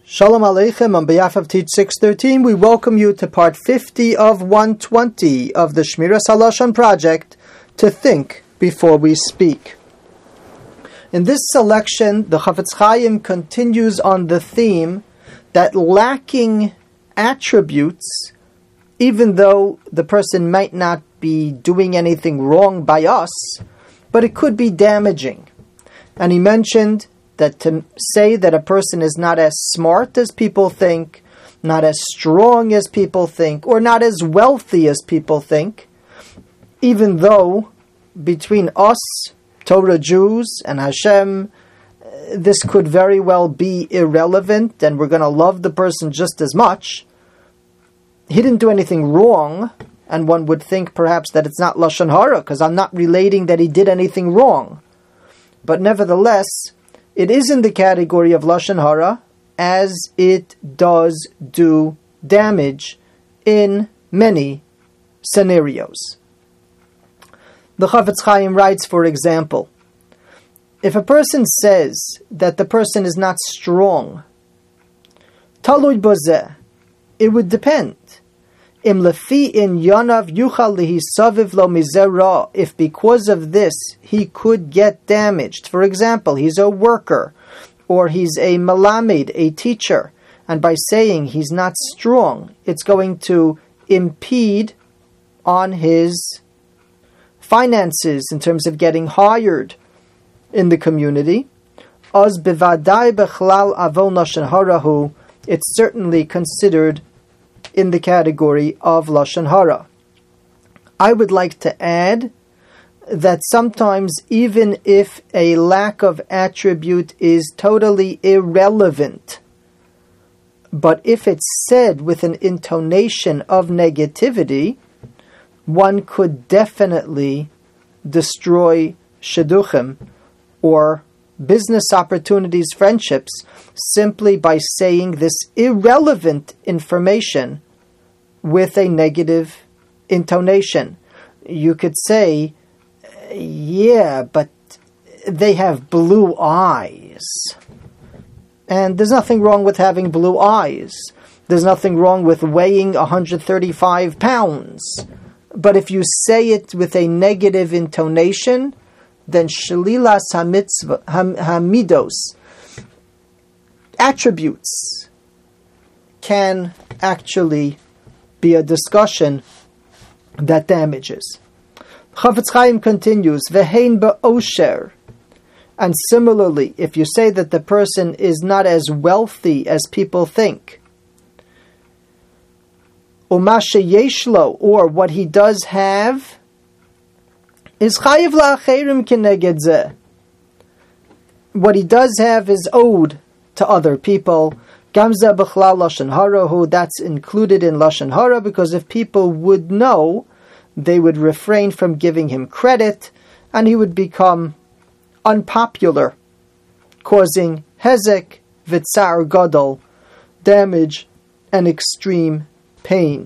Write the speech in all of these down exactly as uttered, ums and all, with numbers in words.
Shalom Aleichem. On behalf of Teach six thirteen, we welcome you to part fifty of one twenty of the Shmiras HaLashon project, To Think Before We Speak. In this selection, the Chafetz Chaim continues on the theme that lacking attributes, even though the person might not be doing anything wrong by us, but it could be damaging. And he mentioned that to say that a person is not as smart as people think, not as strong as people think, or not as wealthy as people think, even though between us, Torah Jews, and Hashem, this could very well be irrelevant, and we're going to love the person just as much. He didn't do anything wrong, and one would think perhaps that it's not Lashon Hara, because I'm not relating that he did anything wrong. But nevertheless, it is in the category of Lashon Hara, as it does do damage in many scenarios. The Chafetz Chaim writes, for example, if a person says that the person is not strong, Talui bozeh, it would depend. Im lefi in yanav yuchal lihisaviv lo mizera, if because of this he could get damaged. For example, he's a worker, or he's a malamed, a teacher, and by saying he's not strong, it's going to impede on his finances in terms of getting hired in the community. Az bevadai bechlal avon lashon harahu, it's certainly considered in the category of Lashon Hara. I would like to add that sometimes even if a lack of attribute is totally irrelevant, but if it's said with an intonation of negativity, one could definitely destroy shidduchim or business opportunities, friendships, simply by saying this irrelevant information with a negative intonation. You could say, yeah, but they have blue eyes. And there's nothing wrong with having blue eyes. There's nothing wrong with weighing one hundred thirty-five pounds. But if you say it with a negative intonation, then shalilas hamitzvah, ham, hamidos, attributes, can actually be a discussion that damages. Chafetz Chaim continues, Vehein ba'osher, and similarly, if you say that the person is not as wealthy as people think, umashe yeshlo, or what he does have, is chayiv la'acherim keneged zeh. What he does have is owed to other people. Gamza b'chlal lashon hara hu, that's included in lashon hara, because if people would know, they would refrain from giving him credit, and he would become unpopular, causing hezek v'tzar gadol, damage and extreme pain.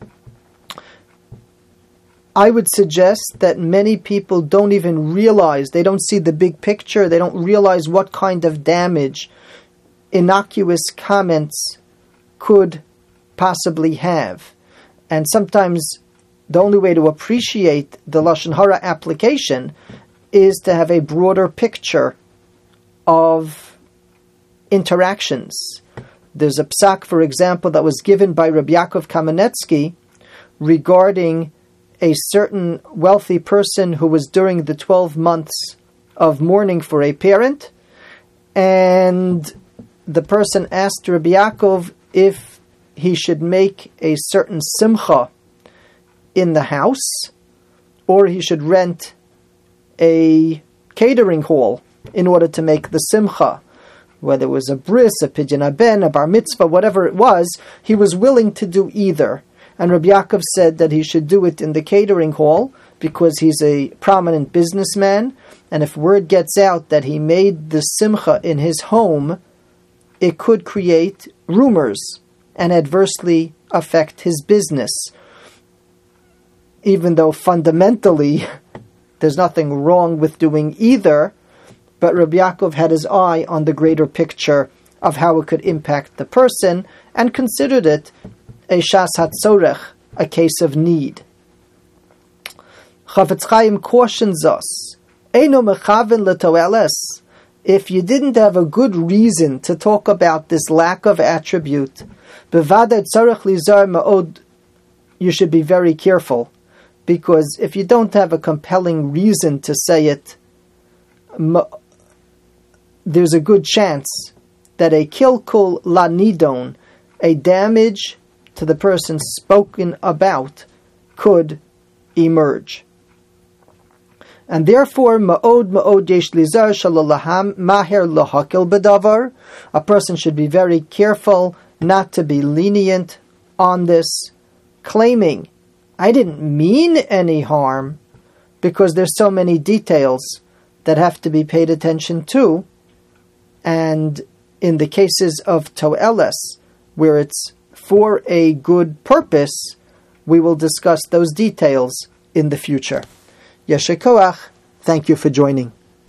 I would suggest that many people don't even realize, they don't see the big picture, they don't realize what kind of damage innocuous comments could possibly have. And sometimes the only way to appreciate the Lashon Hara application is to have a broader picture of interactions. There's a psak, for example, that was given by Rabbi Yaakov Kamenetsky regarding a certain wealthy person who was during the twelve months of mourning for a parent, and the person asked Rabbi Yaakov if he should make a certain simcha in the house, or he should rent a catering hall in order to make the simcha. Whether it was a bris, a pidyon haben, a bar mitzvah, whatever it was, he was willing to do either. And Rabbi Yaakov said that he should do it in the catering hall because he's a prominent businessman, and if word gets out that he made the simcha in his home, it could create rumors and adversely affect his business. Even though fundamentally there's nothing wrong with doing either, but Rabbi Yaakov had his eye on the greater picture of how it could impact the person, and considered it a shas hatzorech, a case of need. Chafetz Chaim cautions us, Eino mechaven letoeles, if you didn't have a good reason to talk about this lack of attribute, bevadei tzorech lizar ma'od, you should be very careful, because if you don't have a compelling reason to say it, there's a good chance that a kilkul lanidon, a damage to the person spoken about, could emerge. And therefore, ma'od ma'od yesh lizar shalalaham maher lahakil bedavar. A person should be very careful not to be lenient on this, claiming, I didn't mean any harm, because there's so many details that have to be paid attention to. And in the cases of to'eles, where it's for a good purpose, we will discuss those details in the future. Yeshe koach, thank you for joining.